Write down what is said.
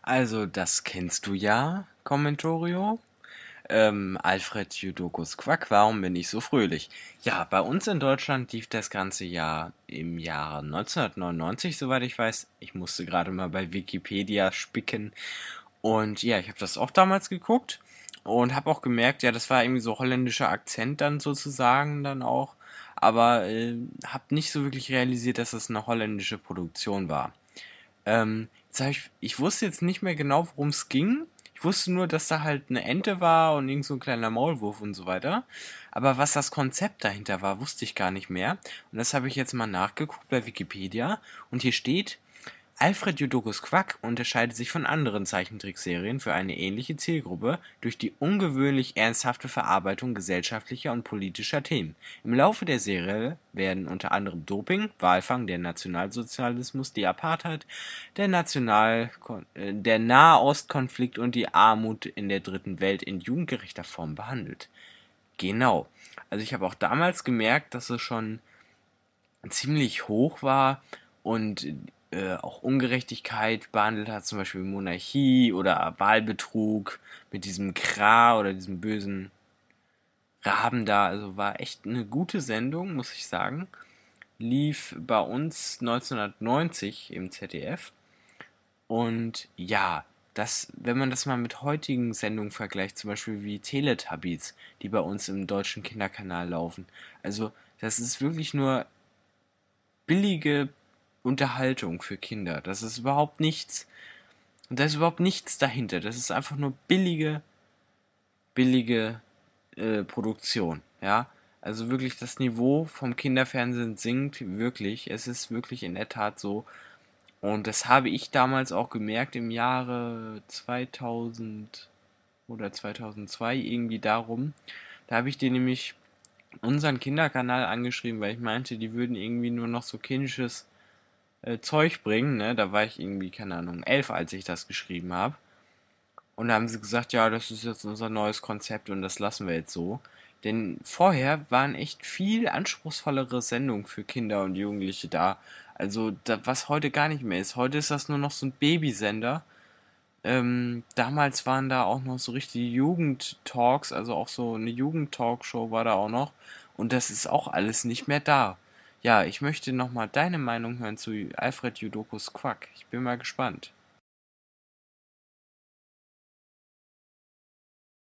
Also, das kennst du ja, Commentorio. Alfred Jodokus Quack, warum bin ich so fröhlich? Ja, bei uns in Deutschland lief das ganze Jahr im Jahre 1999, soweit ich weiß. Ich musste gerade mal bei Wikipedia spicken. Und ja, ich habe das auch damals geguckt und habe auch gemerkt, ja, das war irgendwie so holländischer Akzent dann sozusagen dann auch. Aber habe nicht so wirklich realisiert, dass es eine holländische Produktion war. Ich wusste jetzt nicht mehr genau, worum es ging. Ich wusste nur, dass da halt eine Ente war und irgend so ein kleiner Maulwurf und so weiter. Aber was das Konzept dahinter war, wusste ich gar nicht mehr. Und das habe ich jetzt mal nachgeguckt bei Wikipedia. Und hier steht, Alfred Jodokus Quack unterscheidet sich von anderen Zeichentrickserien für eine ähnliche Zielgruppe durch die ungewöhnlich ernsthafte Verarbeitung gesellschaftlicher und politischer Themen. Im Laufe der Serie werden unter anderem Doping, Walfang, der Nationalsozialismus, die Apartheid, der Nahostkonflikt und die Armut in der Dritten Welt in jugendgerechter Form behandelt. Genau. Also ich habe auch damals gemerkt, dass es schon ziemlich hoch war und auch Ungerechtigkeit behandelt hat, zum Beispiel Monarchie oder Wahlbetrug mit diesem Kra oder diesem bösen Raben da. Also war echt eine gute Sendung, muss ich sagen. Lief bei uns 1990 im ZDF. Und ja, wenn man das mal mit heutigen Sendungen vergleicht, zum Beispiel wie Teletubbies, die bei uns im deutschen Kinderkanal laufen. Also, das ist wirklich nur billige Unterhaltung für Kinder. Das ist überhaupt nichts. Und da ist überhaupt nichts dahinter. Das ist einfach nur billige Produktion. Ja. Also wirklich das Niveau vom Kinderfernsehen sinkt wirklich. Es ist wirklich in der Tat so. Und das habe ich damals auch gemerkt im Jahre 2000 oder 2002 irgendwie darum. Da habe ich dir nämlich unseren Kinderkanal angeschrieben, weil ich meinte, die würden irgendwie nur noch so kindisches Zeug bringen, ne? Da war ich irgendwie, keine Ahnung, 11, als ich das geschrieben habe. Und da haben sie gesagt, ja, das ist jetzt unser neues Konzept und das lassen wir jetzt so. Denn vorher waren echt viel anspruchsvollere Sendungen für Kinder und Jugendliche da. Also, was heute gar nicht mehr ist. Heute ist das nur noch so ein Babysender. Damals waren da auch noch so richtige Jugendtalks, also auch so eine Jugendtalkshow war da auch noch. Und das ist auch alles nicht mehr da. Ja, ich möchte nochmal deine Meinung hören zu Alfred Jodokus Quack. Ich bin mal gespannt.